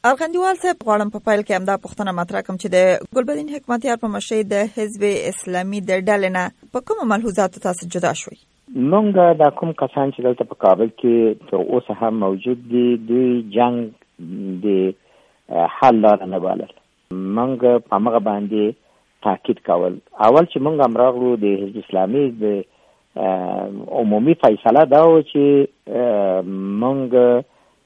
ارغندیوال صاحب غواړم په پیل کې همدا پوښتنه مطرح کړم چې د ګلبدین حکمتیار په مشرۍ د حزب اسلامي د ډلې نه په کومو ملحوظاتو تاسو جدا شوي؟ مونږ دا کوم کسان چې دلته په کابل کې تر اوسه هم موجود دي دوی جنگ د حل لاره نه بالل. مونږ په هغه باندې تاکید کول. اول چې مونږ هم راغلو د حزب اسلامي د عمومي فیصله دا و چې مونږ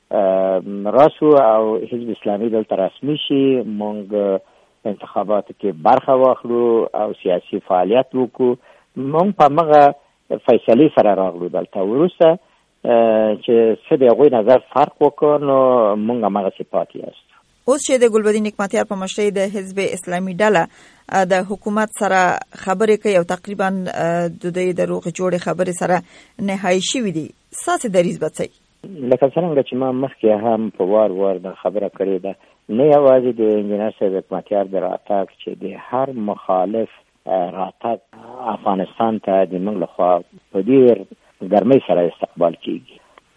راسو او حزب اسلامي دلته رسمي شي، مونږ انتخاباتو کې برخه واخلو او سیاسي فعالیت وکړو. مونږ په هغه فیصله سره راغلو دلته. وروسته چې څه د هغوی نظر فرق وکړ نو مونږ هماغسې پاتې یاستو. اوس چې د ګلبدین حکمتیار په مشرۍ د حزب اسلامي ډله د حکومت سره خبرې کوي او تقریبا د دوی د روغې جوړې خبرې سره نهایي شوي دي، ستاسې دریځ به څه وي؟ لکه څرنګه چې ما مخکې هم په وار د خبره کړې ده، نه یوازې د انجینر صاحب حکمتیار د راتګ چې د هر مخالف راتګ افغانستان ته د موږ لخوا په ډېر ګرمۍ سره استقبال کیږي.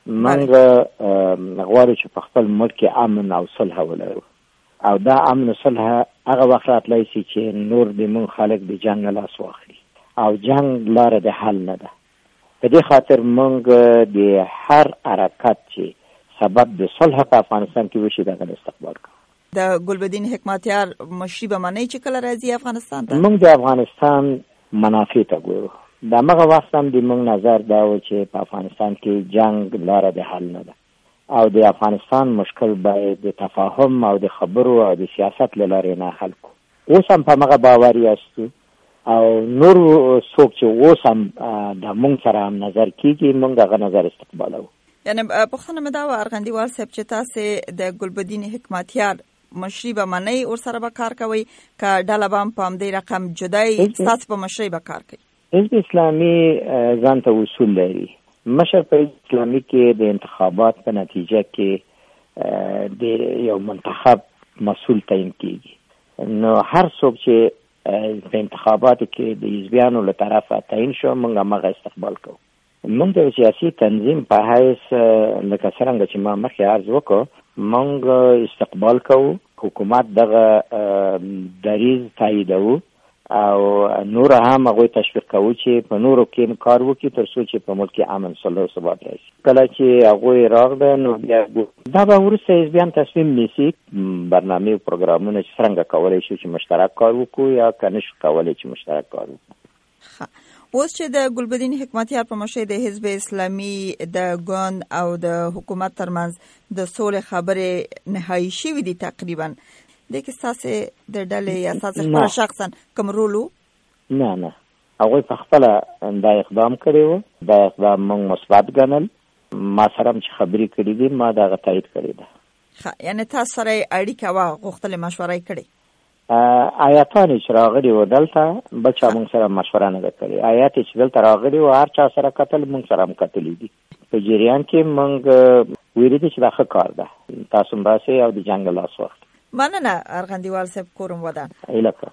موږ غواړو چې په خپل ملک کې امن او صلح ولرو او دا امن او صلح هغه وخت راتلی شي چې نور د موږ خلک د جنګ نه لاس واخلي او جنګ لاره د حل نه ده. په دې خاطر موږ د هر حرکت چې سبب د صلح په افغانستان کې وشي دغه استقبال کوو. د ګلبدین حکمتیار مشري به منئ چې کله راځي افغانستان ته؟ موږ د افغانستان منافع ته ګورو. د هغه وخت هم د موږ نظر دا و چې په افغانستان کې جنگ لاره د حل نه ده او د افغانستان مشکل باید د تفاهم او د خبرو او د سیاست له لارې نه حل کو. اوس هم په هغه باور یاستو او نور څوک چې اوس هم د موږ سره هم نظر کیږي موږ هغه نظر استقبالوو. یعنې پوښتنه مې دا وه ارغندیوال صاحب چې تاسې د ګلبدین حکمتیار مشري به منئ، ورسره به کار کوئ که ډله به هم په همدې رقم جدای ستاسې په مشرۍ به کار کوي؟ حزب اسلامي ځان ته اصول لري. مشر په حزب اسلامي کې د انتخابات په نتیجه کې د یو منتخب مسؤل تعیین کیږي. نو هر څوک چې په انتخاباتو کې د حزبیانو له طرفه تعیین شو موږ هماغه استقبال کوو. موږ د سیاسي تنظیم په حیث لکه څرنګه چې ما مخکې عرض وکړو موږ استقبال کوو، حکومت دغه دریځ تاییدوو او نور هم هغوی تشویق کوو چې په نورو کې کار وکړي تر څو چې په ملک کې امن صلح او ثبات راشي. کله چې هغوی راغله نو بیا دا به وروسته حزبیان تصمیم نیسي برنامې او پروګرامونه چې څرنګه کولی شو چې مشترک کار وکړو یا که نشو کولی چې مشترک کار وکړو. اوس چې د ګلبدین حکمتیار په مشرۍ د حزب اسلامي د ګوند او د حکومت ترمنځ د سولې خبرې نهایي شوي دي تقریبا، دې کې ستاسې د ډلې یا ستاسې خپله شخصا کوم رول و؟ نه هغوی په خپله دا اقدام کړی و. دا اقدام موږ مثبت ګڼل. ما سره هم چې خبرې کړي دي ما د هغه تایید کړی ده. یعنې تاسو سره یې اړیکه وه، غوښتلې مشوره یې کړې؟ آیاتانې چې راغلي و دلته بل چا موږ سره مشوره نه ده کړې. آیات چې دلته راغلي و هر چا سره کتل، موږ سره هم کتلي دي. په جریان کې موږ ویلي دي چې دا ښه کار ده، تاسو هم راسئ او د جنګ لاس واخلئ. مننه ارغندیوال صاحب، کورم ودان. ایله